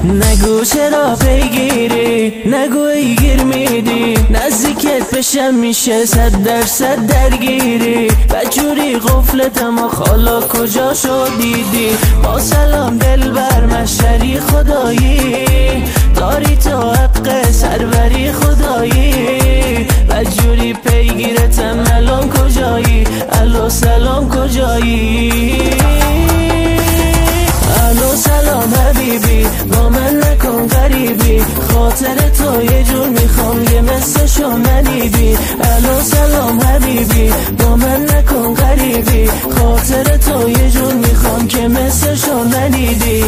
نگو چرا پیگیری، نگو ایگیر میدی، نزدیکت بشم میشه 100% درگیری. بجوری غفلتم و خالا کجا شدیدی؟ با سلام دلبر مشتری خدایی، داری تو حق سروری خدایی. بجوری پیگیرتم الان کجایی؟ الو سلام کجایی؟ الو سلام حبیبی، با من نکن غریبی، خاطر تو یه جور میخوام یه مثلشو ندیدی. الو سلام حبیبی، با من نکن غریبی، خاطر تو یه جور میخوام که مثلشو ندیدی.